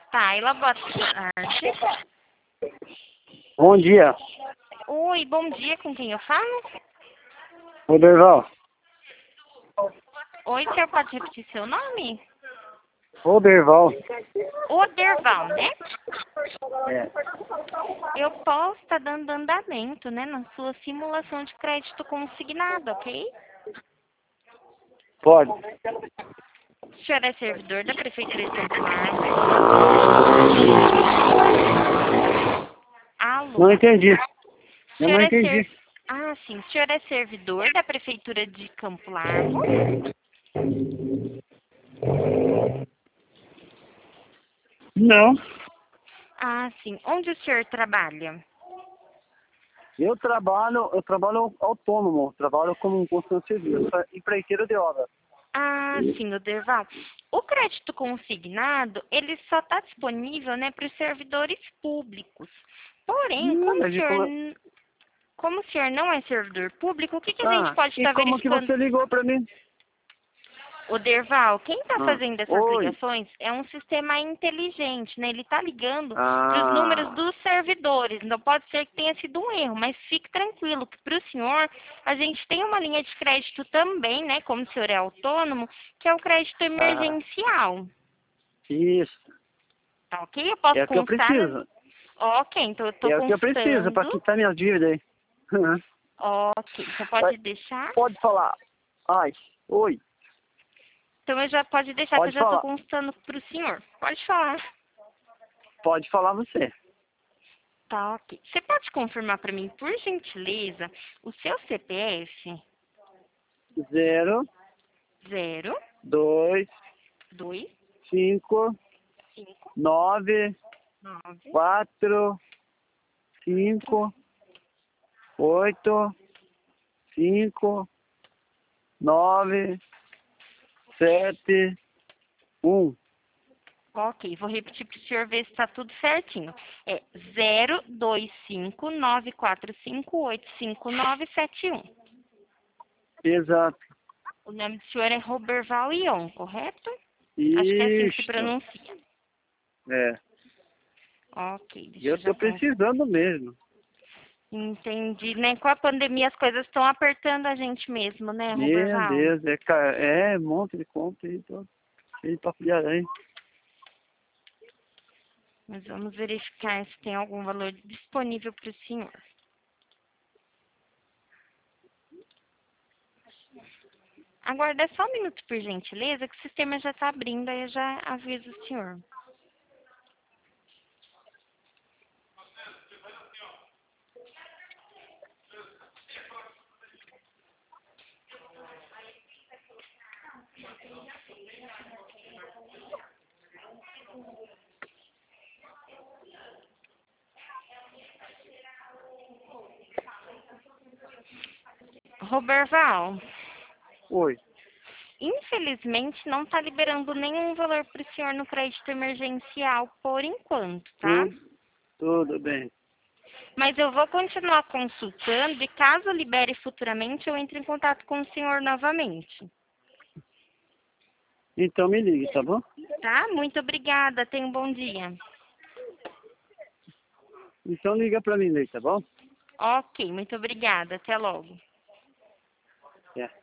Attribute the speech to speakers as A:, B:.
A: Taila, boa tarde.
B: Bom dia,
A: Oi, bom dia, com quem eu falo?
B: Roberval.
A: Oi, senhor, pode repetir seu nome?
B: Roberval.
A: Oderval, né?
B: É.
A: Eu posso estar dando andamento, né, na sua simulação de crédito consignado, ok?
B: Pode.
A: O senhor é servidor da Prefeitura de Campo Largo? Alô?
B: Não entendi.
A: O
B: Eu
A: senhor
B: não
A: é
B: entendi.
A: Ah, sim. O senhor é servidor da Prefeitura de Campo Largo?
B: Não.
A: Ah, sim. Onde o senhor trabalha?
B: Eu trabalho autônomo, trabalho como um consultor de serviço, empreiteiro de obra.
A: Ah, sim, Oderval. O crédito consignado, ele só está disponível, né, para os servidores públicos. Porém,
B: Mas e como...
A: como o senhor não é servidor público, o que, que a gente
B: Ah,
A: pode
B: e
A: estar
B: como que
A: verificando?
B: você ligou pra mim?
A: Oderval, quem está
B: Ah,
A: fazendo essas
B: oi.
A: ligações é um sistema inteligente, né? Ele está ligando para os números
B: Ah,
A: dos servidores. Não pode ser que tenha sido um erro, mas fique tranquilo que para o senhor a gente tem uma linha de crédito também, né? Como o senhor é autônomo, que é o crédito
B: ah,
A: emergencial.
B: isso.
A: Tá ok? Eu posso
B: É o que eu
A: constar.
B: preciso.
A: Ok, então eu estou
B: É o que eu preciso pra
A: constando.
B: quitar minha dívida aí.
A: Ok, você
B: Vai,
A: pode deixar?
B: pode falar. Ai, oi.
A: Então eu já pode deixar que eu
B: Pode
A: já estou
B: falar.
A: constando para o senhor. Pode falar.
B: Pode falar você.
A: Tá, ok. Você pode confirmar para mim, por gentileza, o seu CPF?
B: 0,
A: 0,
B: 2,
A: 2,
B: 5,
A: 5,
B: 9,
A: 9,
B: 4, 5, 8, 5, 9, 7, 1.
A: Ok, vou repetir para o senhor ver se está tudo certinho. É 02594585971.
B: Exato.
A: O nome do senhor é Roberval Ion, correto? Acho que é assim que se
B: Isto.
A: pronuncia.
B: É.
A: Ok,
B: E
A: deixa
B: eu
A: eu já
B: tô precisando mesmo.
A: Entendi, né? Com a pandemia as coisas estão apertando a gente mesmo, né,
B: Meu
A: Roberval?
B: Deus, é um monte de conta aí, tô cheio de papo de aranha.
A: Mas vamos verificar se tem algum valor disponível para o senhor. Aguarda só um minuto, por gentileza, que o sistema já está abrindo, aí eu já aviso o senhor. Roberval,
B: Oi.
A: infelizmente não está liberando nenhum valor para o senhor no crédito emergencial por enquanto, tá?
B: Tudo bem.
A: Mas eu vou continuar consultando e caso libere futuramente eu entro em contato com o senhor novamente.
B: Então me ligue, tá bom?
A: Tá? Muito obrigada. Tenha um bom dia.
B: Então liga pra mim aí, tá bom?
A: Ok, muito obrigada. Até logo.
B: É.